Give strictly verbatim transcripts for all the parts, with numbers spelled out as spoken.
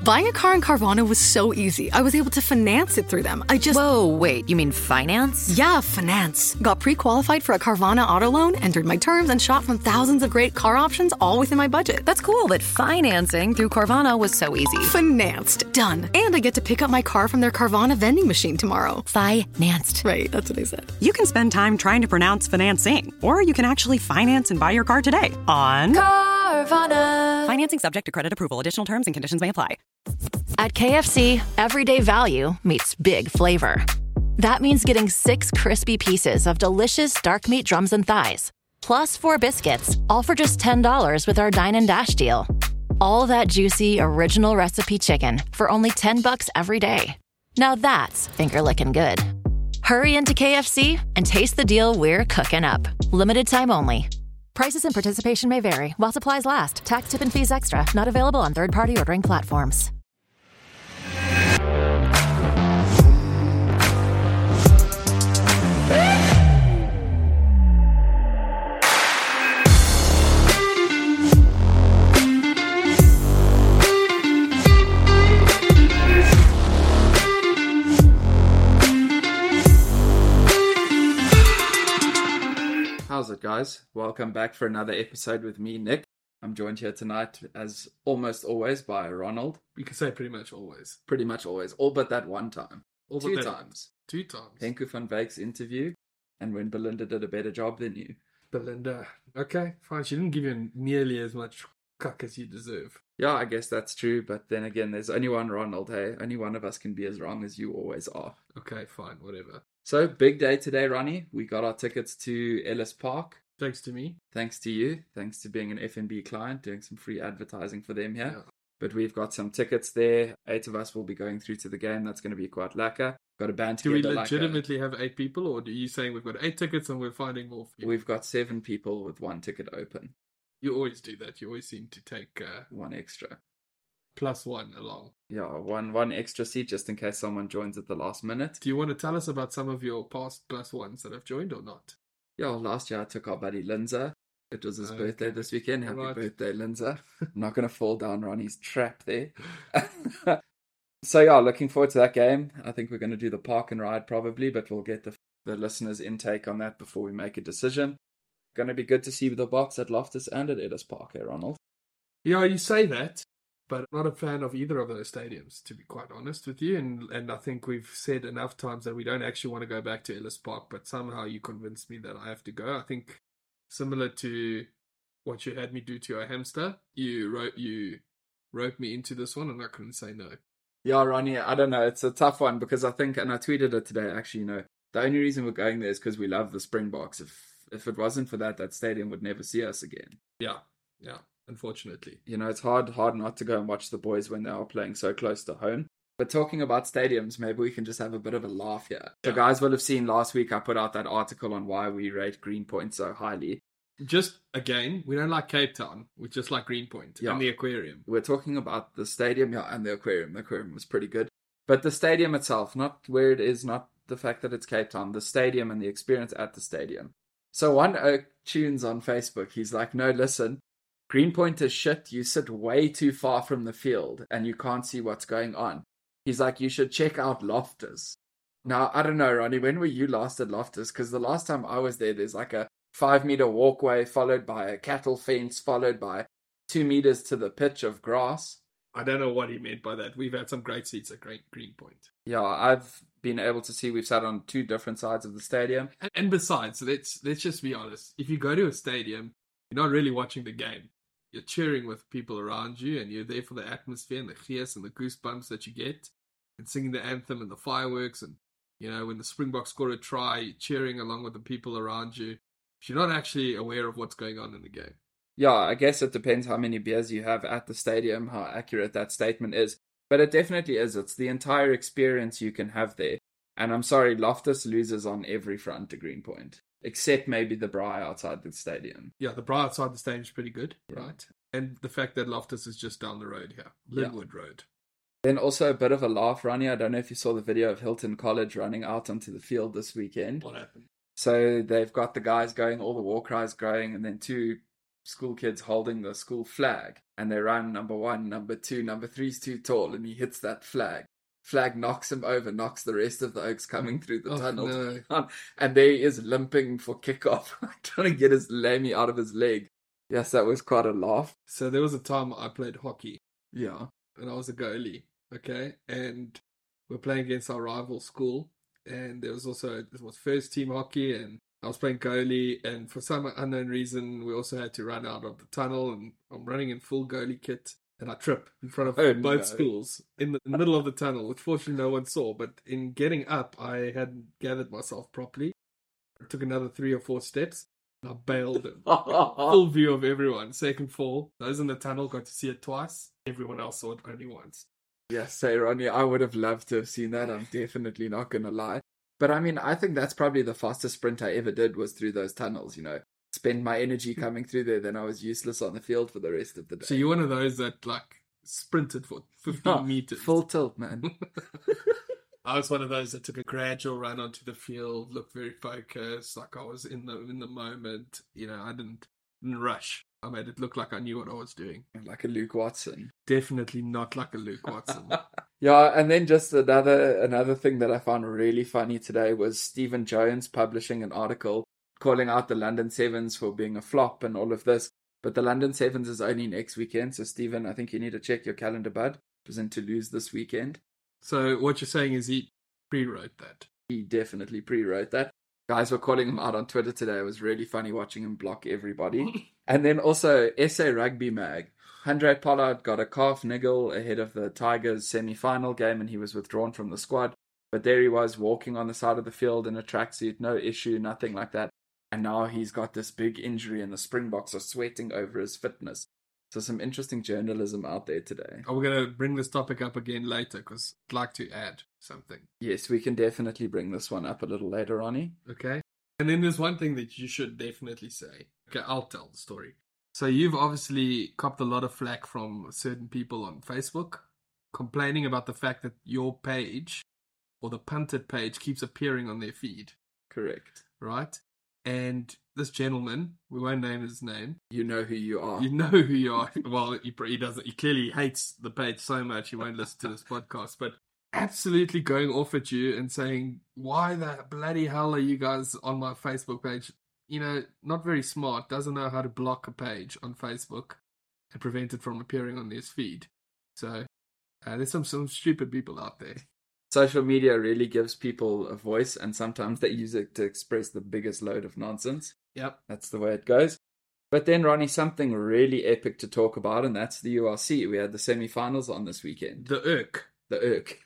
Buying a car in Carvana was so easy. I was able to finance it through them. I just... Whoa, wait, you mean finance? Yeah, finance. Got pre-qualified for a Carvana auto loan, entered my terms, and shot from thousands of great car options all within my budget. That's cool, but financing through Carvana was so easy. Financed. Done. And I get to pick up my car from their Carvana vending machine tomorrow. Financed. Right, that's what I said. You can spend time trying to pronounce financing, or you can actually finance and buy your car today on Carvana. Financing subject to credit approval. Additional terms and conditions may apply. At K F C, everyday value meets big flavor. That means getting six crispy pieces of delicious dark meat drums and thighs, plus four biscuits, all for just ten dollars with our Dine and Dash deal. All that juicy, original recipe chicken for only ten bucks every day. Now that's finger-licking good. Hurry into K F C and taste the deal we're cooking up. Limited time only. Prices and participation may vary while supplies last. Tax, tip, and fees extra. Not available on third-party ordering platforms. How's it, guys? Welcome back for another episode with me, Nick. I'm joined here tonight, as almost always, by Ronald. You can say pretty much always. Pretty much always, all but that one time. All Two but that, times. Two times. Henko van Wyck's interview, and when Belinda did a better job than you. Belinda. Okay, fine. She didn't give you nearly as much cuck as you deserve. Yeah, I guess that's true, but then again, there's only one Ronald, hey? Only one of us can be as wrong as you always are. Okay, fine, whatever. So, big day today, Ronnie. We got our tickets to Ellis Park. Thanks to me. Thanks to you. Thanks to being an F N B client, doing some free advertising for them here. Yeah. But we've got some tickets there. Eight of us will be going through to the game. That's going to be quite lacquer. Got a band Do together. we like legitimately a... have eight people, or are you saying we've got eight tickets and we're finding more for you? We've got seven people with one ticket open. You always do that. You always seem to take uh, one extra. Plus one along. Yeah, one one extra seat just in case someone joins at the last minute. Do you want to tell us about some of your past plus ones that have joined or not? Yeah, last year I took our buddy Linza. It was his Okay. birthday this weekend. Happy Right. birthday, Linza. I'm not going to fall down Ronnie's trap there. So yeah, looking forward to that game. I think we're going to do the park and ride probably, but we'll get the, the listeners' intake on that before we make a decision. Going to be good to see the box at Loftus and at Ellis Park, eh, Ronald? Yeah, you say that, but I'm not a fan of either of those stadiums, to be quite honest with you. And and I think we've said enough times that we don't actually want to go back to Ellis Park, but somehow you convinced me that I have to go. I think similar to what you had me do to your hamster, you wrote you wrote me into this one, and I couldn't say no. Yeah, Ronnie, I don't know. It's a tough one because I think, and I tweeted it today, actually, you know, the only reason we're going there is because we love the Springboks. If if it wasn't for that, that stadium would never see us again. Yeah, yeah, unfortunately. You know, it's hard, hard not to go and watch the boys when they are playing so close to home. But talking about stadiums, maybe we can just have a bit of a laugh here. Yeah. So guys will have seen last week I put out that article on why we rate Greenpoint so highly. Just, again, we don't like Cape Town. We just like Greenpoint Yeah. and the aquarium. We're talking about the stadium, yeah, and the aquarium. The aquarium was pretty good. But the stadium itself, not where it is, not the fact that it's Cape Town, the stadium and the experience at the stadium. So one Oak tunes on Facebook, he's like, no, listen, Greenpoint is shit. You sit way too far from the field and you can't see what's going on. He's like, you should check out Loftus. Now, I don't know, Ronnie, when were you last at Loftus? Because the last time I was there, there's like a five meter walkway followed by a cattle fence, followed by two meters to the pitch of grass. I don't know what he meant by that. We've had some great seats at Green Greenpoint. Yeah, I've been able to see we've sat on two different sides of the stadium. And, and besides, let's let's just be honest. If you go to a stadium, you're not really watching the game. You're cheering with people around you, and you're there for the atmosphere and the gees and the goosebumps that you get, and singing the anthem and the fireworks. And, you know, when the Springboks score a try, you're cheering along with the people around you. You're not actually aware of what's going on in the game. Yeah, I guess it depends how many beers you have at the stadium, how accurate that statement is. But it definitely is. It's the entire experience you can have there. And I'm sorry, Loftus loses on every front to Greenpoint, except maybe the Braai outside the stadium. Yeah, the Braai outside the stadium is pretty good, Yeah. right? And the fact that Loftus is just down the road here, Linwood yeah. Road. Then also a bit of a laugh, Ronnie. I don't know if you saw the video of Hilton College running out onto the field this weekend. What happened? So they've got the guys going, all the war cries going, and then two school kids holding the school flag. and they run number one, number two, number three's too tall, and he hits that flag. Flag knocks him over, knocks the rest of the Oaks coming through the Oh, tunnel no. down, and there he is limping for kickoff, trying to get his lammy out of his leg. Yes, that was quite a laugh. So there was a time I played hockey, Yeah. and I was a goalie, okay? And we're playing against our rival school, and there was also, it was first team hockey, and I was playing goalie, and for some unknown reason, we also had to run out of the tunnel, and I'm running in full goalie kit, and I trip in front of Oh, both no. schools in the middle of the tunnel, which fortunately no one saw, but in getting up, I hadn't gathered myself properly. I took another three or four steps, and I bailed in full view of everyone. Second fall, those in the tunnel got to see it twice, everyone else saw it only once. Yes, say Ronnie, I would have loved to have seen that. I'm definitely not going to lie. But I mean, I think that's probably the fastest sprint I ever did was through those tunnels, you know. Spend my energy coming through there, then I was useless on the field for the rest of the day. So you're one of those that like sprinted for fifteen Oh, meters. Full tilt, man. I was one of those that took a gradual run onto the field, looked very focused, like I was in the in the moment. You know, I didn't, didn't rush. I made it look like I knew what I was doing. Like a Luke Watson. Definitely not like a Luke Watson. Yeah, and then just another another thing that I found really funny today was Stephen Jones publishing an article calling out the London Sevens for being a flop and all of this. But the London Sevens is only next weekend, so Stephen, I think you need to check your calendar, bud. It was in Toulouse this weekend. So what you're saying is he pre-wrote that. He definitely pre-wrote that. Guys were calling him out on Twitter today. It was really funny watching him block everybody. And then also S A Rugby Mag. Handré Pollard got a calf niggle ahead of the Tigers semi-final game and he was withdrawn from the squad. But there he was walking on the side of the field in a tracksuit, no issue, nothing like that. And now he's got this big injury and the Springboks are sweating over his fitness. So some interesting journalism out there today. Are we going to bring this topic up again later? Because I'd like to add something. Yes, we can definitely bring this one up a little later, Ronnie. Okay. And then there's one thing that you should definitely say. Okay, I'll tell the story. So you've obviously copped a lot of flack from certain people on Facebook complaining about the fact that your page or the punted page keeps appearing on their feed, Correct. right? And this gentleman, we won't name his name, You know who you are. you know who you are. Well, he, he doesn't. He clearly hates the page so much he won't listen to this podcast. But absolutely going off at you and saying, "Why the bloody hell are you guys on my Facebook page?" You know, not very smart. Doesn't know how to block a page on Facebook and prevent it from appearing on his feed. So uh, there's some some stupid people out there. Social media really gives people a voice, and sometimes they use it to express the biggest load of nonsense. Yep. That's the way it goes. But then, Ronnie, something really epic to talk about, and that's the U R C. We had the semi-finals on this weekend. The irk. The Urk.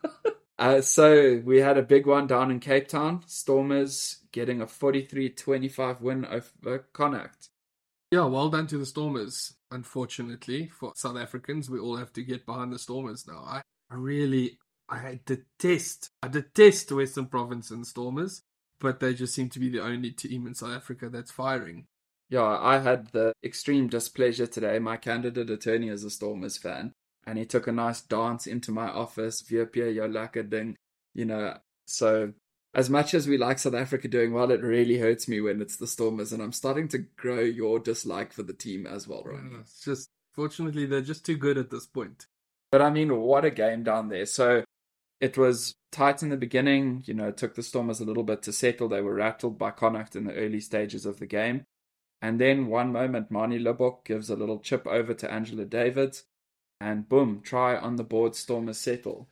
uh, so we had a big one down in Cape Town. Stormers getting a forty-three twenty-five win over Connacht. Yeah, well done to the Stormers. Unfortunately, for South Africans, we all have to get behind the Stormers now. I, I really, I detest, I detest Western Province and Stormers, but they just seem to be the only team in South Africa that's firing. Yeah, I had the extreme displeasure today. My candidate attorney is a Stormers fan, and he took a nice dance into my office, Vierpier, yo lekker ding, you know. So as much as we like South Africa doing well, it really hurts me when it's the Stormers, and I'm starting to grow your dislike for the team as well, right? Uh, It's just, fortunately, they're just too good at this point. But I mean, what a game down there. So it was tight in the beginning, you know, it took the Stormers a little bit to settle. They were rattled by Connacht in the early stages of the game. And then one moment, Manie Libbok gives a little chip over to Angela Davids, and boom, try on the board, Stormers settle.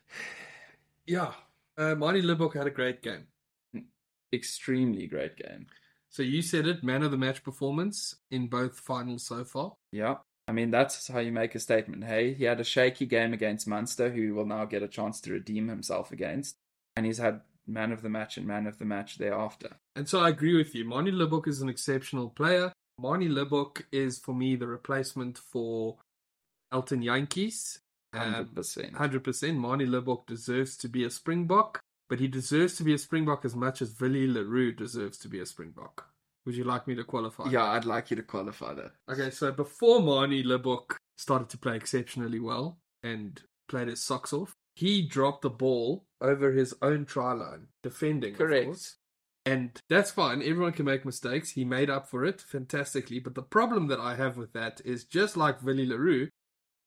Yeah, uh, Manie Libbok had a great game. Extremely great game. So you said it, man of the match performance in both finals so far. Yeah. I mean, that's how you make a statement. Hey, he had a shaky game against Munster, who he will now get a chance to redeem himself against. And he's had man of the match and man of the match thereafter. And so I agree with you. Manie Libbok is an exceptional player. Manie Libbok is, for me, the replacement for Elton Jantjies. one hundred Um, percent. one hundred percent. Manie Libbok deserves to be a Springbok, but he deserves to be a Springbok as much as Willie Leroux deserves to be a Springbok. Would you like me to qualify? Yeah, I'd like you to qualify that. Okay, so before Manie Libbok started to play exceptionally well and played his socks off, he dropped the ball over his own try line, defending, Correct. of course. And that's fine. Everyone can make mistakes. He made up for it fantastically. But the problem that I have with that is, just like Willie Leroux,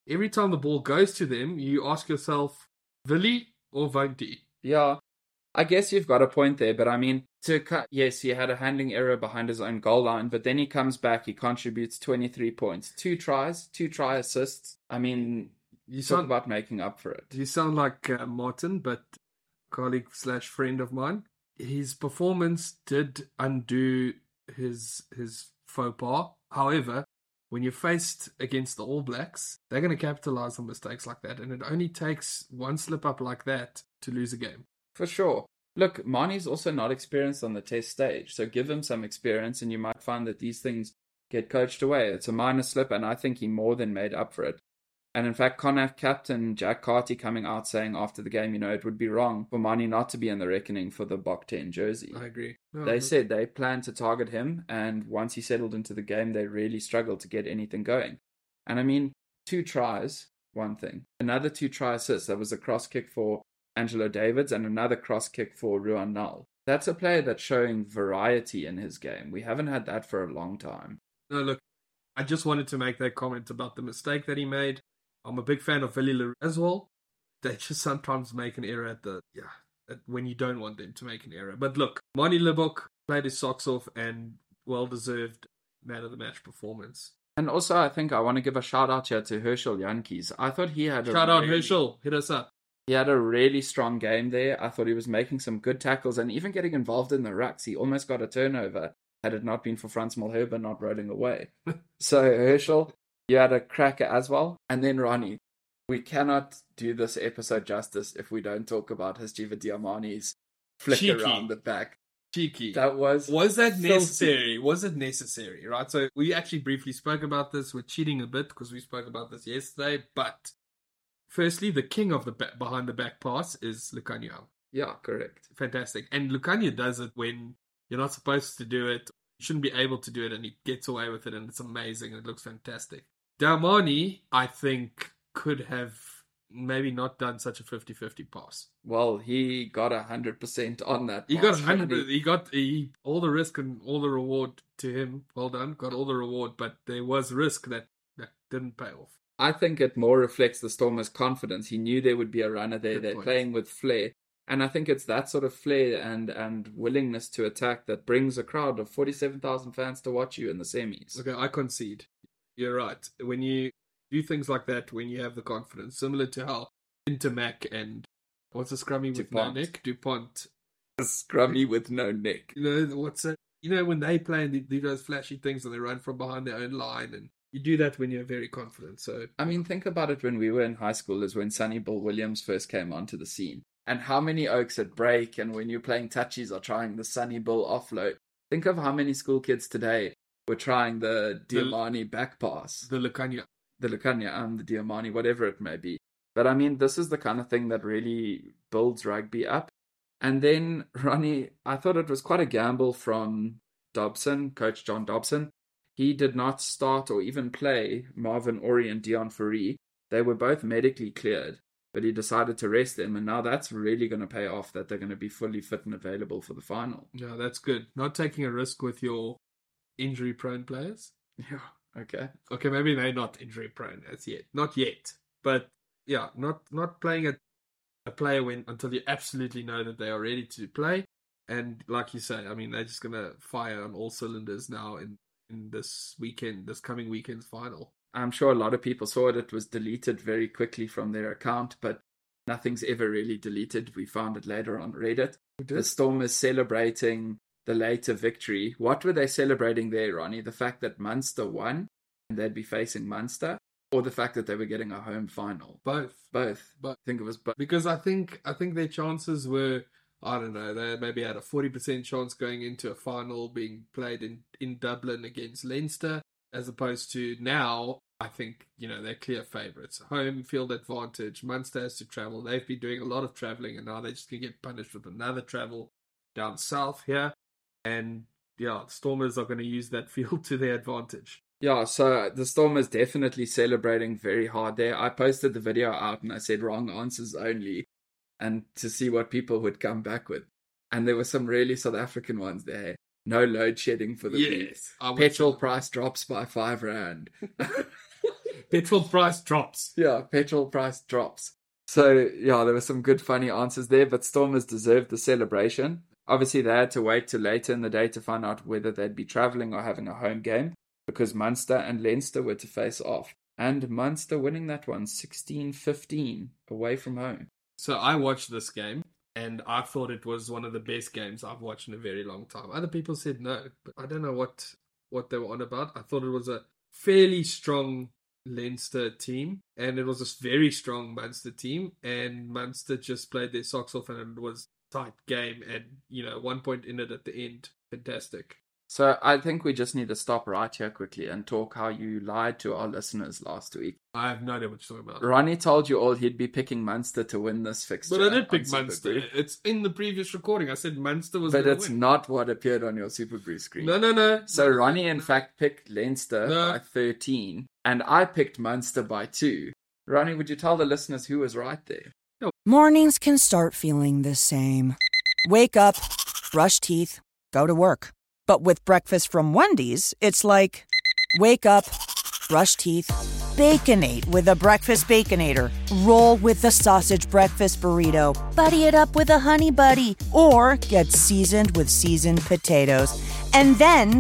every time the ball goes to them, you ask yourself, Willie or Vanti? Yeah, I guess you've got a point there, but I mean, to cut, yes, he had a handling error behind his own goal line, but then he comes back, he contributes twenty-three points, two tries, two try assists. I mean, you talk sound, about making up for it. You sound like uh, Martin, but colleague slash friend of mine. His performance did undo his his faux pas. However, when you're faced against the All Blacks, they're going to capitalize on mistakes like that, and it only takes one slip up like that to lose a game. For sure. Look, Marnie's also not experienced on the test stage, so give him some experience and you might find that these things get coached away. It's a minor slip, and I think he more than made up for it. And in fact, Connacht captain Jack Carty coming out saying after the game, you know, it would be wrong for Marnie not to be in the reckoning for the Bok ten jersey. I agree. No, they no. said they planned to target him, and once he settled into the game, they really struggled to get anything going. And I mean, two tries, one thing. Another two try assists. That was a cross kick for Angelo Davids and another cross kick for Ruan Null. That's a player that's showing variety in his game. We haven't had that for a long time. No, look, I just wanted to make that comment about the mistake that he made. I'm a big fan of Willie Leroux as well. They just sometimes make an error at the, yeah, at, when you don't want them to make an error. But look, Marnie Libbok played his socks off and well-deserved man of the match performance. And also, I think I want to give a shout out here to Herschel Jantjies. I thought he had a Shout out really, Herschel, hit us up. He had a really strong game there. I thought he was making some good tackles and even getting involved in the rucks. He almost got a turnover had it not been for Frans Malherbe not rolling away. So Herschel, you had a cracker as well. And then Ronnie, we cannot do this episode justice if we don't talk about Hasjiva Diamani's flick Cheeky. around the back. Cheeky. That was Was that filthy. necessary? Was it necessary? Right. So we actually briefly spoke about this. We're cheating a bit because we spoke about this yesterday. But firstly, the king of the back, behind the back pass is Lukhanyo. Yeah, correct. Fantastic. And Lukhanyo does it when you're not supposed to do it. You shouldn't be able to do it, and he gets away with it, and it's amazing. And it looks fantastic. Dlamini, I think, could have maybe not done such a fifty-fifty pass. Well, he got one hundred percent on that. He pass, got one hundred. didn't he? He got he, all the risk and all the reward to him. Well done. Got all the reward, but there was risk that, that didn't pay off. I think it more reflects the Stormers' confidence. He knew there would be a runner there. Good They're point. playing with flair. And I think it's that sort of flair and, and willingness to attack that brings a crowd of forty-seven thousand fans to watch you in the semis. Okay, I concede. You're right. When you do things like that, when you have the confidence, similar to how Intermac and what's a scrummy with DuPont. no neck? DuPont. A scrummy with no neck. You know, what's it? You know, when they play and they do those flashy things and they run from behind their own line, and you do that when you're very confident. So, I mean, think about it when we were in high school, is when Sonny Bill Williams first came onto the scene. And how many Oaks at break and when you're playing touchies are trying the Sonny Bill offload. Think of how many school kids today were trying the Diamani back pass. the Lukhanyo. The Lukhanyo and the Diamani, whatever it may be. But I mean, this is the kind of thing that really builds rugby up. And then, Ronnie, I thought it was quite a gamble from Dobson, Coach John Dobson. He did not start or even play Marvin Orie and Dion Fourie. They were both medically cleared, but he decided to rest them. And now that's really going to pay off, that they're going to be fully fit and available for the final. Yeah, that's good. Not taking a risk with your injury-prone players. Yeah, okay. Okay, maybe they're not injury-prone as yet. Not yet. But, yeah, not not playing a, a player when until you absolutely know that they are ready to play. And like you say, I mean, they're just going to fire on all cylinders now in, in this weekend, this coming weekend's final. I'm sure a lot of people saw it. It was deleted very quickly from their account, but nothing's ever really deleted. We found it later on Reddit. The Stormers celebrating the later victory. What were they celebrating there, Ronnie? The fact that Munster won and they'd be facing Munster, or the fact that they were getting a home final? Both. Both. But I think it was both. because I think I think their chances were, I don't know, they maybe had a forty percent chance going into a final being played in, in Dublin against Leinster, as opposed to now, I think, you know, they're clear favourites. Home field advantage. Munster has to travel. They've been doing a lot of travelling, and now they're just going to get punished with another travel down south here. And, yeah, Stormers are going to use that field to their advantage. Yeah, so the Stormers definitely celebrating very hard there. I posted the video out and I said wrong answers only, and to see what people would come back with. And there were some really South African ones there. No load shedding for the Yes, Bees. I would Petrol say. price drops by five rand. Petrol price drops. Yeah, petrol price drops. So, yeah, there were some good, funny answers there, but Stormers deserved the celebration. Obviously, they had to wait till later in the day to find out whether they'd be travelling or having a home game, because Munster and Leinster were to face off. And Munster winning that one, sixteen fifteen, away from home. So I watched this game, and I thought it was one of the best games I've watched in a very long time. Other people said no, but I don't know what, what they were on about. I thought it was a fairly strong Leinster team, and it was a very strong Munster team, and Munster just played their socks off, and it was a tight game, and, you know, one point in it at the end. Fantastic. So I think we just need to stop right here quickly and talk how you lied to our listeners last week. I have no idea what you're talking about. Ronnie told you all he'd be picking Munster to win this fixture. But I did pick on Super Munster. Brew. It's in the previous recording. I said Munster was But going to it's win. not what appeared on your Super Brew screen. No, no, no. So Ronnie, in fact, picked Leinster No. by thirteen, and I picked Munster by two. Ronnie, would you tell the listeners who was right there? Mornings can start feeling the same. Wake up, brush teeth, go to work. But with breakfast from Wendy's, it's like, wake up, brush teeth, Baconate with a breakfast Baconator. Roll with the sausage breakfast burrito. Buddy it up with a honey buddy. Or get seasoned with seasoned potatoes. And then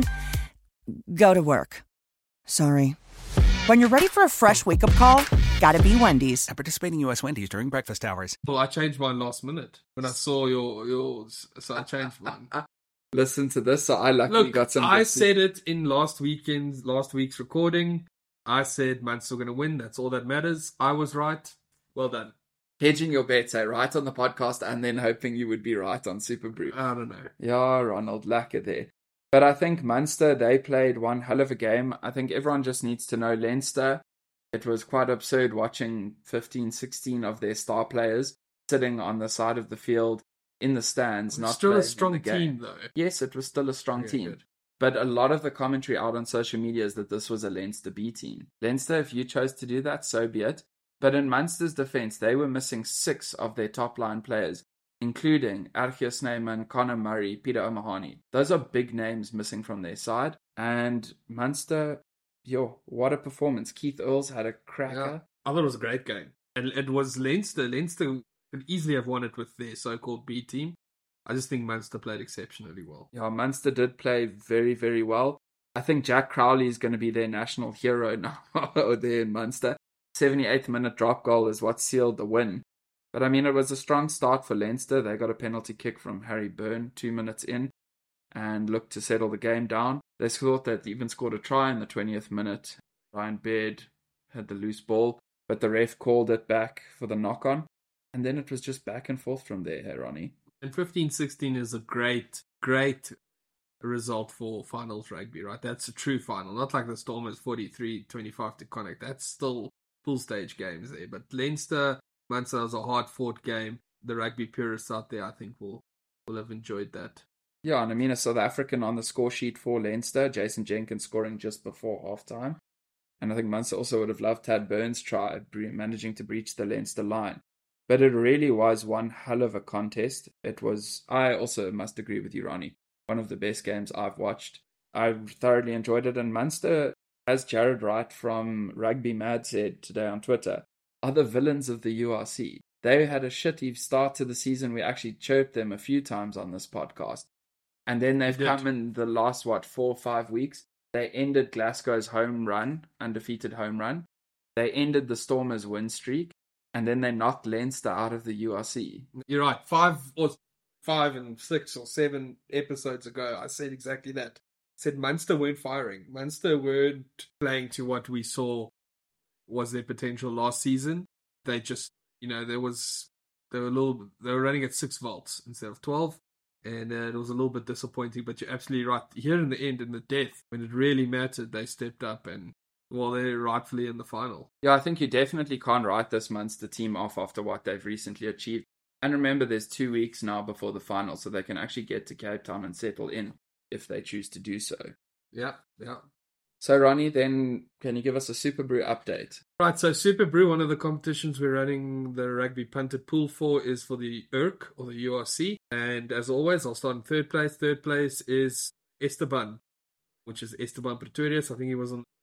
go to work. Sorry. When you're ready for a fresh wake-up call, gotta be Wendy's. At participating U S Wendy's during breakfast hours. Well, I changed mine last minute when I saw your yours, so I changed mine. Listen to this. So I luckily Look, got some. I good- said it in last weekend's last week's recording. I said Munster going to win. That's all that matters. I was right. Well done. hedging your bets, eh? Right on the podcast, and then hoping you would be right on Super Brew. I don't know. Yeah, Ronald, lekker there. But I think Munster, they played one hell of a game. I think everyone just needs to know Leinster. It was quite absurd watching fifteen, sixteen of their star players sitting on the side of the field in the stands. Not Still a playing in strong the game. team, though. Yes, it was still a strong Very team. good. But a lot of the commentary out on social media is that this was a Leinster B team. Leinster, if you chose to do that, so be it. But in Munster's defence, they were missing six of their top line players, including Archie Snyman, Conor Murray, Peter O'Mahony. Those are big names missing from their side. And Munster, yo, what a performance. Keith Earls had a cracker. I thought it was a great game. And it was Leinster. Leinster could easily have won it with their so-called B team. I just think Munster played exceptionally well. Yeah, Munster did play very, very well. I think Jack Crowley is going to be their national hero now there in Munster. seventy-eighth minute drop goal is what sealed the win. But I mean, it was a strong start for Leinster. They got a penalty kick from Harry Byrne two minutes in and looked to settle the game down. They thought they'd even scored a try in the twentieth minute. Ryan Baird had the loose ball, but the ref called it back for the knock-on. And then it was just back and forth from there, hey, Ronnie. And fifteen sixteen is a great, great result for finals rugby, right? That's a true final. Not like the Stormers forty-three twenty-five to Connacht. That's still full stage games there. But Leinster, Munster was a hard fought game. The rugby purists out there, I think, will, will have enjoyed that. Yeah, and I mean, a South African on the score sheet for Leinster, Jason Jenkins scoring just before halftime. And I think Munster also would have loved Tad Burns' try, managing to breach the Leinster line. But it really was one hell of a contest. It was, I also must agree with you, Ronnie, one of the best games I've watched. I thoroughly enjoyed it. And Munster, as Jared Wright from Rugby Mad said today on Twitter, are the villains of the U R C. They had a shitty start to the season. We actually chirped them a few times on this podcast. And then they've come in the last, what, four or five weeks. They ended Glasgow's home run, undefeated home run. They ended the Stormers' win streak. And then they knocked Leinster out of the U R C. You're right. Five or five and six or seven episodes ago, I said exactly that. I said Munster weren't firing. Munster weren't playing to what we saw was their potential last season. They just, you know, there was they were a little they were running at six volts instead of twelve, and uh, it was a little bit disappointing. But you're absolutely right. Here in the end, in the death, when it really mattered, they stepped up and. Well, they're rightfully in the final. Yeah, I think you definitely can't write this Munster team off after what they've recently achieved. And remember, there's two weeks now before the final, so they can actually get to Cape Town and settle in if they choose to do so. Yeah, yeah. So, Ronnie, then can you give us a Super Brew update? Right, so Super Brew, one of the competitions we're running the rugby punted pool for is for the I R C, or the U R C. And as always, I'll start in third place. Third place is Esteban, which is Esteban Pretorius. I think he was on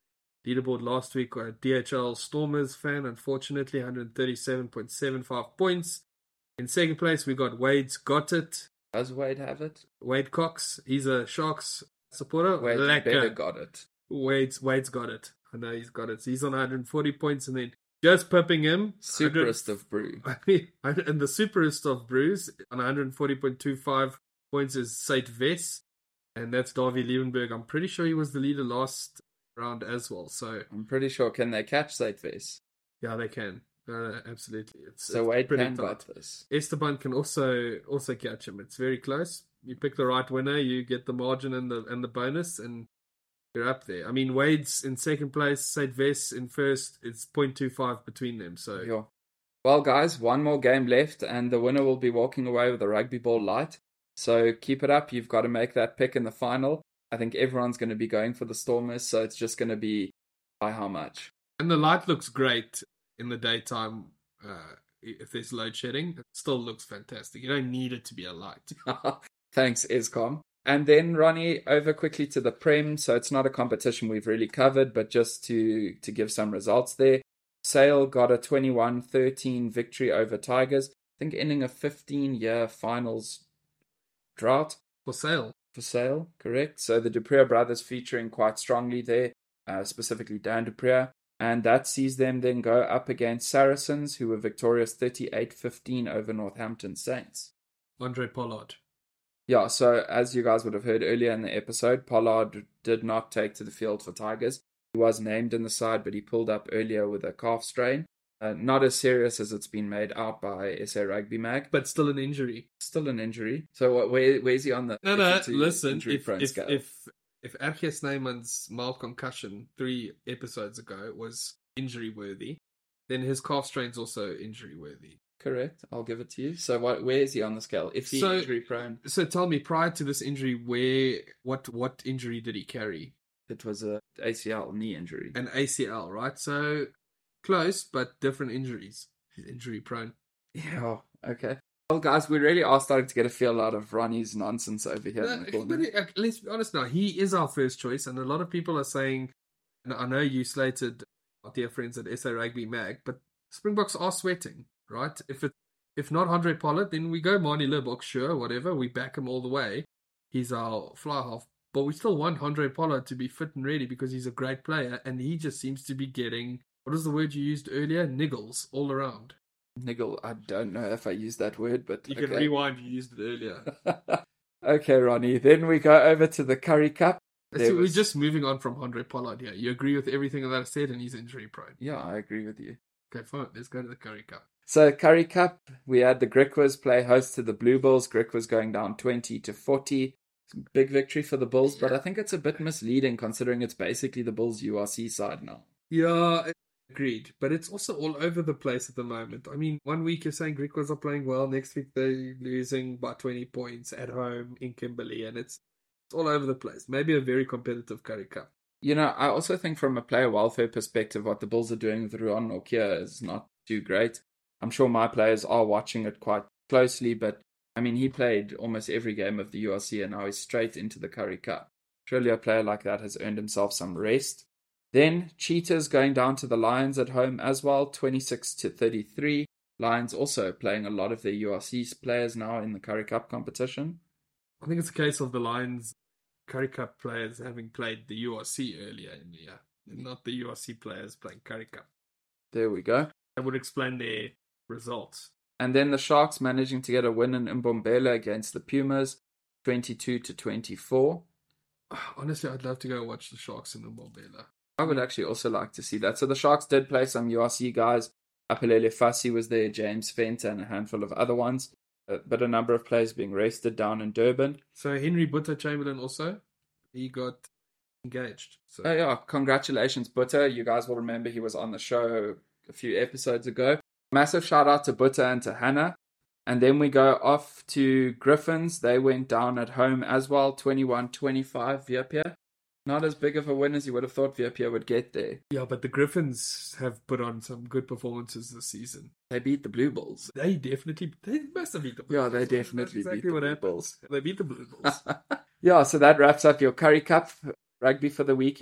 Leaderboard last week, a D H L Stormers fan, unfortunately, one hundred thirty-seven point seven five points. In second place, we got Wade's Got It. Does Wade have it? Wade Cox. He's a Sharks supporter. Wade Lekker. better got it. Wade's, Wade's got it. I know he's got it. So he's on one hundred forty points, and then just pipping him. Superest of brew. I mean, and the superest of brews on one hundred forty point two five points is Saint Vess, and that's Davy Liebenberg. I'm pretty sure he was the leader last round as well. So I'm pretty sure. Can they catch Saint Vess? Yeah, they can. Uh, absolutely. It's, so it's Wade pretty can tight. bite this. Esteban can also also catch him. It's very close. You pick the right winner, you get the margin and the and the bonus, and you're up there. I mean, Wade's in second place, Saint Vess in first. It's zero point two five between them. So yeah. Well, guys, one more game left, and the winner will be walking away with a rugby ball light. So keep it up. You've got to make that pick in the final. I think everyone's going to be going for the Stormers, so it's just going to be by how much. And the light looks great in the daytime. Uh, if there's load shedding, it still looks fantastic. You don't need it to be a light. Thanks, Eskom. And then, Ronnie, over quickly to the Prem. So it's not a competition we've really covered, but just to, to give some results there. Sale got a twenty-one thirteen victory over Tigers. I think ending a fifteen-year finals drought. For Sale. For Sale, correct. So the Dupree brothers featuring quite strongly there, uh, specifically Dan Dupree. And that sees them then go up against Saracens, who were victorious thirty-eight fifteen over Northampton Saints. Andre Pollard. Yeah, so as you guys would have heard earlier in the episode, Pollard did not take to the field for Tigers. He was named in the side, but he pulled up earlier with a calf strain. Uh, not as serious as it's been made out by S A Rugby Mag. But still an injury. Still an injury. So what, where, where's he on the... No, no, listen, if, if, scale? if, if R G S Neyman's mild concussion three episodes ago was injury-worthy, then his calf strain's also injury-worthy. Correct. I'll give it to you. So what, where is he on the scale? If he's so, injury prone. So tell me, prior to this injury, where what what injury did he carry? It was a A C L, knee injury. An A C L, right? So close, but different injuries. He's injury prone. Yeah, okay. Well, guys, we really are starting to get a feel out of Ronnie's nonsense over here. No, in the corner. but it, uh, let's be honest now. He is our first choice, and a lot of people are saying, and I know you slated our dear friends at S A Rugby Mag, but Springboks are sweating, right? If it If not Andre Pollard, then we go Marnie Libbok, sure, whatever. We back him all the way. He's our fly half. But we still want Andre Pollard to be fit and ready because he's a great player. And he just seems to be getting, what was the word you used earlier? Niggles all around. Niggle, I don't know if I used that word, but You okay. can rewind, you used it earlier. Okay, Ronnie. Then we go over to the Curry Cup. So was... We're just moving on from Andre Pollard here. You agree with everything that I said and he's injury prone? Yeah, I agree with you. Okay, fine. Let's go to the Curry Cup. So, Curry Cup, we had the Griquas play host to the Blue Bulls. Griquas going down twenty to forty. Big victory for the Bulls, but I think it's a bit misleading considering it's basically the Bulls U R C side now. Yeah, agreed. But it's also all over the place at the moment. I mean, one week you're saying Griquas are playing well, next week they're losing by twenty points at home in Kimberley, and it's, it's all over the place. Maybe a very competitive Curry Cup. You know, I also think from a player welfare perspective, what the Bulls are doing with Ruan Nokia is not too great. I'm sure my players are watching it quite closely, but I mean, he played almost every game of the U R C and now he's straight into the Curry Cup. Surely a player like that has earned himself some rest. Then Cheetahs going down to the Lions at home as well, twenty-six to thirty-three. Lions also playing a lot of their U R C players now in the Curry Cup competition. I think it's a case of the Lions Curry Cup players having played the U R C earlier in the year, not the U R C players playing Curry Cup. There we go. That would explain their results. And then the Sharks managing to get a win in Mbombela against the Pumas, twenty-two to twenty-four. Honestly, I'd love to go watch the Sharks in Mbombela. I would actually also like to see that. So the Sharks did play some U R C guys. Apelele Fassi was there, James Fent, and a handful of other ones. But a number of players being rested down in Durban. So Henry Butter Chamberlain also, he got engaged. So. Oh yeah, congratulations Butter. You guys will remember he was on the show a few episodes ago. Massive shout out to Butter and to Hannah. And then we go off to Griffins. They went down at home as well, twenty-one twenty-five Viapia. Not as big of a win as you would have thought Viapia would get there. Yeah, but the Griffins have put on some good performances this season. They beat the Blue Bulls. They definitely, they must have beat the Blue yeah, Bulls. Yeah, they definitely exactly beat the what Blue happened. Bulls. They beat the Blue Bulls. Yeah, so that wraps up your Curry Cup rugby for the weekend.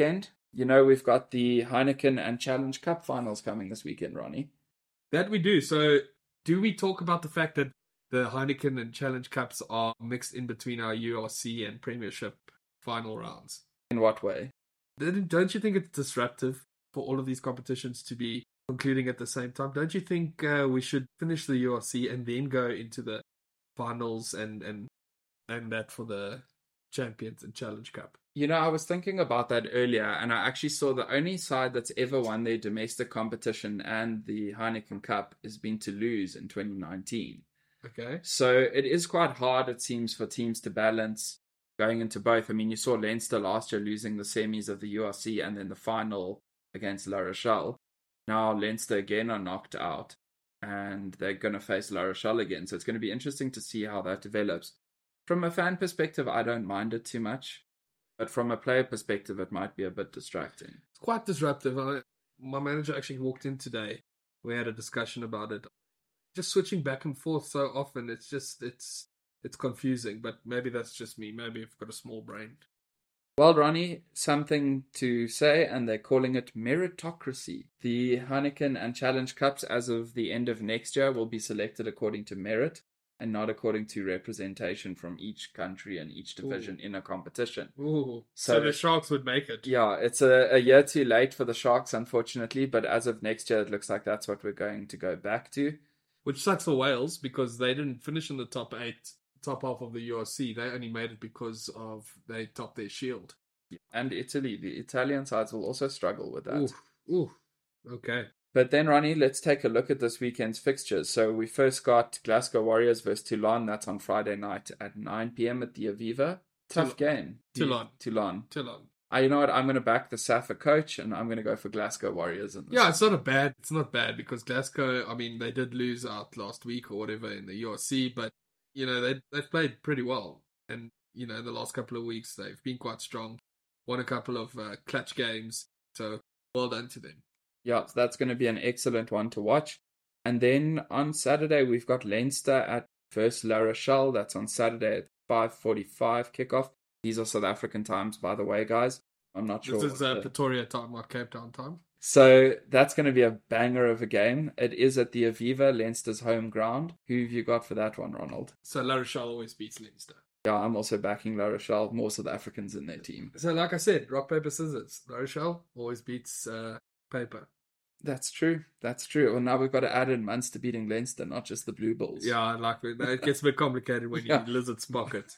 You know, we've got the Heineken and Challenge Cup finals coming this weekend, Ronnie. That we do. So, do we talk about the fact that the Heineken and Challenge Cups are mixed in between our U R C and Premiership final rounds? In what way? Don't you think it's disruptive for all of these competitions to be concluding at the same time? Don't you think uh, we should finish the U R C and then go into the finals and, and, and that for the Champions and Challenge Cup? You know, I was thinking about that earlier, and I actually saw the only side that's ever won their domestic competition and the Heineken Cup has been Toulouse in twenty nineteen. Okay. So it is quite hard, it seems, for teams to balance going into both. I mean, you saw Leinster last year losing the semis of the U R C and then the final against La Rochelle. Now Leinster again are knocked out, and they're going to face La Rochelle again. So it's going to be interesting to see how that develops. From a fan perspective, I don't mind it too much. But from a player perspective, it might be a bit distracting. It's quite disruptive. I, my manager actually walked in today. We had a discussion about it. Just switching back and forth so often, it's just, it's it's confusing. But maybe that's just me. Maybe I've got a small brain. Well, Ronnie, something to say, and they're calling it meritocracy. The Heineken and Challenge Cups, as of the end of next year, will be selected according to merit, and not according to representation from each country and each division Ooh. in a competition. Ooh. So, so the Sharks would make it. Yeah, it's a, a year too late for the Sharks, unfortunately, but as of next year, it looks like that's what we're going to go back to. Which sucks for Wales, because they didn't finish in the top eight, top half of the U R C. They only made it because of they topped their shield. And Italy. The Italian sides will also struggle with that. Ooh, Ooh. Okay. But then, Ronnie, let's take a look at this weekend's fixtures. So we first got Glasgow Warriors versus Toulon. That's on Friday night at nine p.m. at the Aviva. Tough Toulon. game. Toulon. Toulon. Toulon. Uh, you know what? I'm going to back the Safa coach, and I'm going to go for Glasgow Warriors. In this yeah, it's not a bad. It's not bad because Glasgow. I mean, they did lose out last week or whatever in the U R C, but you know they they've played pretty well, and you know the last couple of weeks they've been quite strong. Won a couple of uh, clutch games, so well done to them. Yeah, so that's going to be an excellent one to watch. And then on Saturday, we've got Leinster at versus La Rochelle. That's on Saturday at five forty-five kickoff. These are South African times, by the way, guys. I'm not sure. This is uh, the... Pretoria time, not Cape Town time. So that's going to be a banger of a game. It is at the Aviva, Leinster's home ground. Who have you got for that one, Ronald? So La Rochelle always beats Leinster. Yeah, I'm also backing La Rochelle. More South Africans in their team. So like I said, rock, paper, scissors. La Rochelle always beats uh, paper. That's true. That's true. Well, now we've got to add in Munster beating Leinster, not just the Blue Bulls. Yeah, like it gets a bit complicated when you yeah. lizards pocket.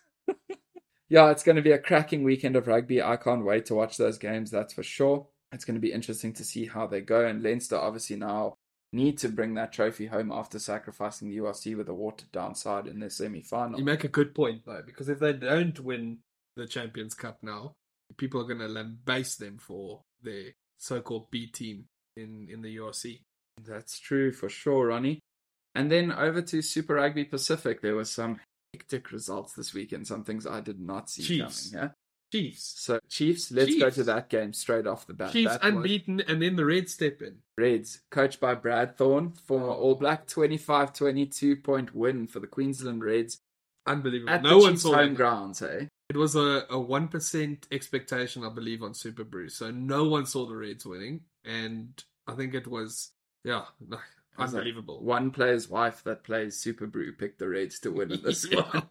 Yeah, it's going to be a cracking weekend of rugby. I can't wait to watch those games, that's for sure. It's going to be interesting to see how they go. And Leinster obviously now need to bring that trophy home after sacrificing the U R C with a watered down side in their semi-final. You make a good point, though, because if they don't win the Champions Cup now, people are going to lambaste them for their so-called B team in, in the U R C. That's true for sure, Ronnie. And then over to Super Rugby Pacific, there was some hectic results this weekend, some things I did not see Chiefs. coming. Yeah? Chiefs. So Chiefs, let's Chiefs. go to that game straight off the bat. Chiefs that unbeaten, was... and then the Reds step in. Reds, coached by Brad Thorne, former oh. All Black, twenty-five twenty-two point win for the Queensland Reds. Unbelievable. At no the one Chiefs' saw home it. grounds, eh? It was a, a one percent expectation, I believe, on Super Brew. So no one saw the Reds winning. And I think it was, yeah, unbelievable. Like one player's wife that plays Super Brew picked the Reds to win in this yeah. one.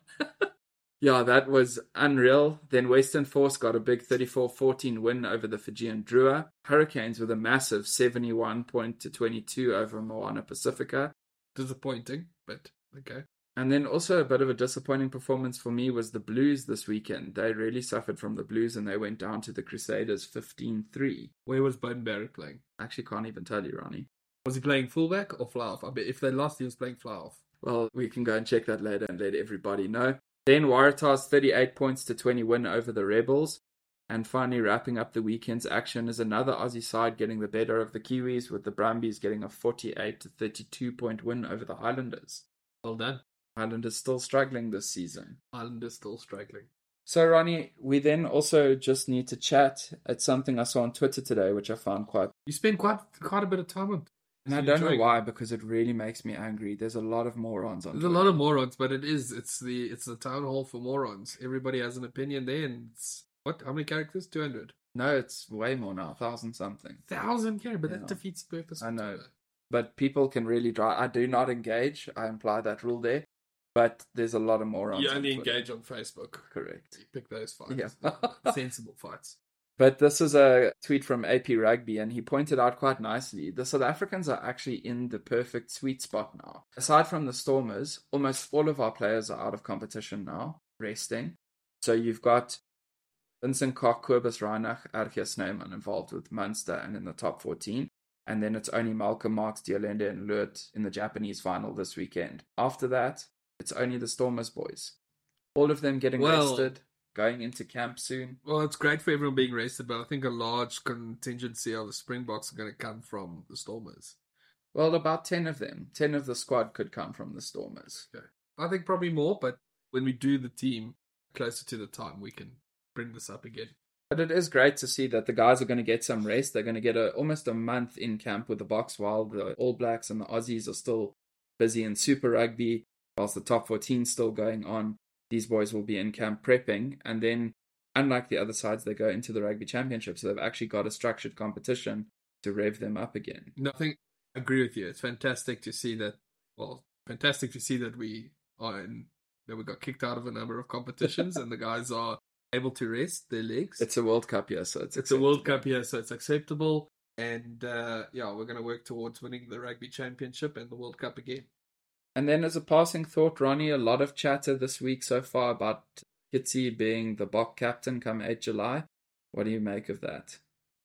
Yeah, that was unreal. Then Western Force got a big thirty-four fourteen win over the Fijian Drua. Hurricanes with a massive seventy-one point to twenty-two over Moana Pacifica. Disappointing, but okay. And then also a bit of a disappointing performance for me was the Blues this weekend. They really suffered from the Blues and they went down to the Crusaders fifteen three. Where was Beauden Barrett playing? Actually can't even tell you, Ronnie. Was he playing fullback or fly-off? I bet if they lost, he was playing fly-off. Well, we can go and check that later and let everybody know. Then Waratah's thirty-eight points to twenty win over the Rebels. And finally wrapping up the weekend's action is another Aussie side getting the better of the Kiwis, with the Brumbies getting a forty-eight to thirty-two point win over the Highlanders. Well done. Highlanders still struggling this season. Highlanders still struggling. So, Ronnie, we then also just need to chat. It's something I saw on Twitter today, which I found quite... You spend quite quite a bit of time on. And I don't know why, because it really makes me angry. There's a lot of morons on There's Twitter. a lot of morons, but it is. It's the it's the town hall for morons. Everybody has an opinion there, and it's... What? How many characters? two hundred. No, it's way more now, thousand something. Thousand K, but Yeah. that defeats the purpose. I know. Twitter. But people can really drive. I do not engage. I imply that rule there. But there's a lot of morons. You on only Twitter. engage on Facebook. Correct. You pick those fights. Yeah. Sensible fights. But this is a tweet from A P Rugby, and he pointed out quite nicely, the South Africans are actually in the perfect sweet spot now. Aside from the Stormers, almost all of our players are out of competition now, resting. So you've got Vincent Koch, Kobus Reinach, R G Snyman involved with Munster and in the top fourteen. And then it's only Malcolm Marx, Diolende, and Lurt in the Japanese final this weekend. After that, it's only the Stormers boys. All of them getting Well- rested, going into camp soon. Well, it's great for everyone being rested, but I think a large contingency of the Springboks are going to come from the Stormers. Well, about ten of them. ten of the squad could come from the Stormers. Okay. I think probably more, but when we do the team closer to the time, we can bring this up again. But it is great to see that the guys are going to get some rest. They're going to get a, almost a month in camp with the Boks while the All Blacks and the Aussies are still busy in Super Rugby, whilst the top fourteen is still going on. These boys will be in camp prepping. And then, unlike the other sides, they go into the Rugby Championship. So they've actually got a structured competition to rev them up again. No, I think I agree with you. It's fantastic to see that, well, fantastic to see that we are in, that we got kicked out of a number of competitions and the guys are able to rest their legs. It's a World Cup year, so it's It's a World Cup here, so it's acceptable. And uh, yeah, we're going to work towards winning the Rugby Championship and the World Cup again. And then as a passing thought, Ronnie, a lot of chatter this week so far about Kitsi being the Bok captain come the eighth of July. What do you make of that?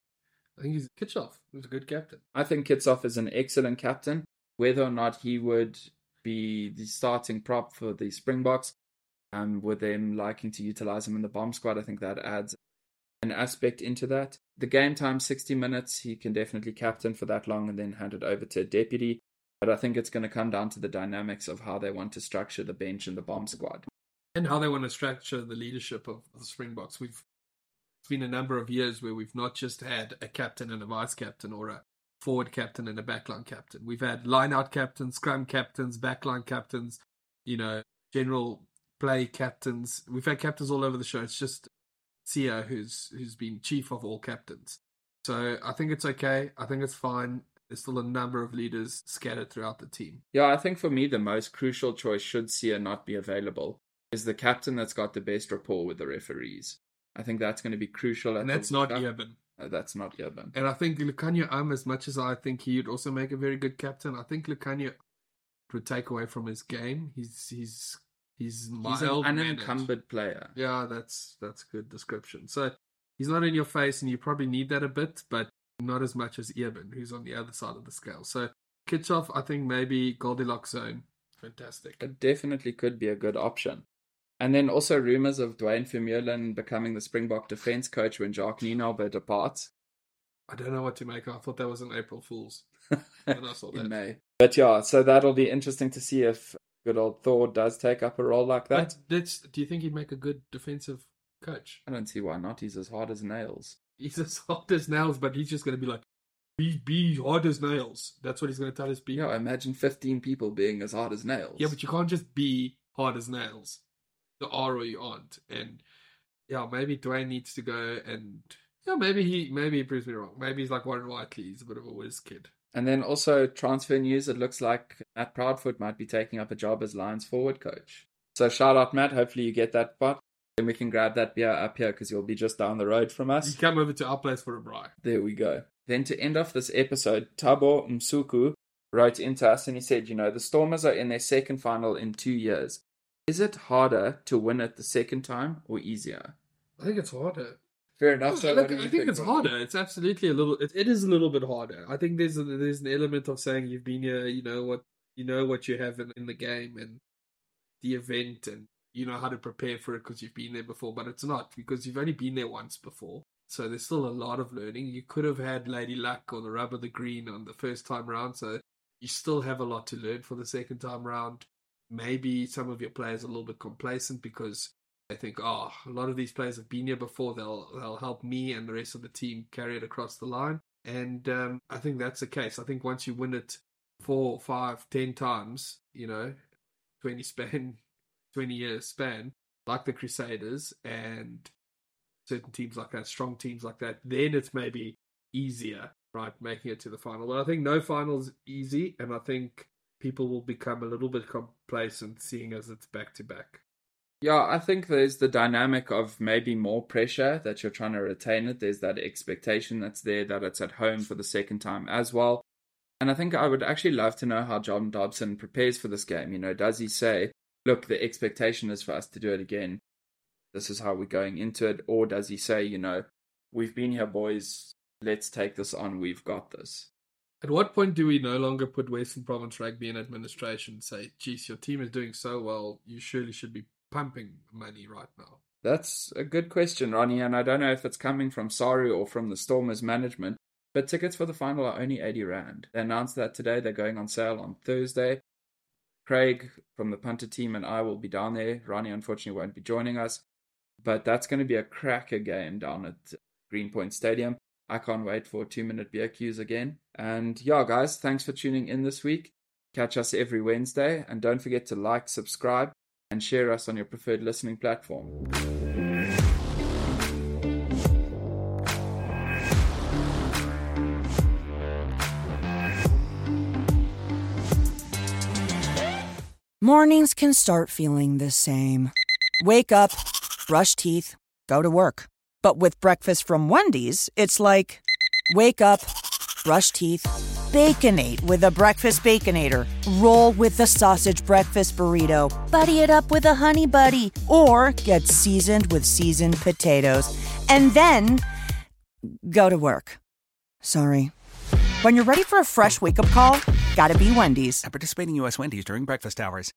I think he's Kitchoff. He's a good captain. I think Kitsoff is an excellent captain. Whether or not he would be the starting prop for the Springboks, um, with them liking to utilize him in the bomb squad, I think that adds an aspect into that. The game time, sixty minutes, he can definitely captain for that long and then hand it over to a deputy. But I think it's going to come down to the dynamics of how they want to structure the bench and the bomb squad. And how they want to structure the leadership of the Springboks. We've It's been a number of years where we've not just had a captain and a vice captain or a forward captain and a backline captain. We've had line-out captains, scrum captains, backline captains, you know, general play captains. We've had captains all over the show. It's just Sia who's who's been chief of all captains. So I think it's okay. I think it's fine. There's still a number of leaders scattered throughout the team. Yeah, I think for me the most crucial choice, should Sia not be available, is the captain that's got the best rapport with the referees. I think that's going to be crucial. And that's not Eben. Uh, that's not Eben. And I think Lukhanyo Um, as much as I think he would also make a very good captain, I think Lukhanyo would take away from his game. He's he's he's He's mild an mannered. unencumbered player. Yeah, that's that's a good description. So he's not in your face, and you probably need that a bit, but not as much as Eben, who's on the other side of the scale. So Kitchoff, I think maybe Goldilocks zone, fantastic. It definitely could be a good option. And then also rumours of Dwayne Vermeulen becoming the Springbok defence coach when Jacques Nienaber departs. I don't know what to make. I thought that was an April Fool's. When I saw that. In May. But yeah, so that'll be interesting to see if good old Thor does take up a role like that. But that's, do you think he'd make a good defensive coach? I don't see why not. He's as hard as nails. He's as hard as nails, but he's just going to be like, be, be hard as nails. That's what he's going to tell his people. Yeah, imagine fifteen people being as hard as nails. Yeah, but you can't just be hard as nails. You are or you aren't. And yeah, maybe Dwayne needs to go and yeah, maybe he maybe he proves me wrong. Maybe he's like Warren Whiteley. He's a bit of a whiz kid. And then also transfer news, it looks like Matt Proudfoot might be taking up a job as Lions forward coach. So shout out, Matt. Hopefully you get that spot. Then we can grab that beer up here because you'll be just down the road from us. You come over to our place for a braai. There we go. Then to end off this episode, Thabo Msuku wrote into us and he said, you know, the Stormers are in their second final in two years. Is it harder to win it the second time or easier? I think it's harder. Fair enough. So Look, I think it's harder. It's absolutely a little. It, it is a little bit harder. I think there's a, there's an element of saying you've been here. You know what you know what you have in, in the game and the event, and you know how to prepare for it because you've been there before. But it's not, because you've only been there once before. So there's still a lot of learning. You could have had Lady Luck or the Rub of the Green on the first time round. So you still have a lot to learn for the second time round. Maybe some of your players are a little bit complacent because they think, oh, a lot of these players have been here before. They'll they'll help me and the rest of the team carry it across the line. And um, I think that's the case. I think once you win it four, five, ten times, you know, twenty span, twenty years span, like the Crusaders, and certain teams like that, strong teams like that, then it's maybe easier, right, making it to the final. But I think no final's easy, and I think people will become a little bit complacent seeing as it's back-to-back. Yeah, I think there's the dynamic of maybe more pressure that you're trying to retain it. There's that expectation that's there that it's at home for the second time as well. And I think I would actually love to know how John Dobson prepares for this game. You know, does he say, look, the expectation is for us to do it again. This is how we're going into it. Or does he say, you know, we've been here, boys. Let's take this on. We've got this. At what point do we no longer put Western Province Rugby in administration and say, geez, your team is doing so well, you surely should be pumping money right now? That's a good question, Ronnie, and I don't know if it's coming from Saru or from the Stormers management, but tickets for the final are only eighty rand. They announced that today. They're going on sale on Thursday. Craig from the punter team and I will be down there. Ronnie, unfortunately, won't be joining us, but that's going to be a cracker game down at Greenpoint Stadium. I can't wait for two-minute beer queues again. And yeah, guys, thanks for tuning in this week. Catch us every Wednesday, and don't forget to like, subscribe, and share us on your preferred listening platform. Mornings can start feeling the same. Wake up, brush teeth, go to work. But with breakfast from Wendy's, it's like, wake up, brush teeth, Baconate with a breakfast Baconator. Roll with the sausage breakfast burrito. Buddy it up with a honey buddy. Or get seasoned with seasoned potatoes. And then go to work. Sorry. When you're ready for a fresh wake-up call, gotta be Wendy's. At participating U S Wendy's during breakfast hours.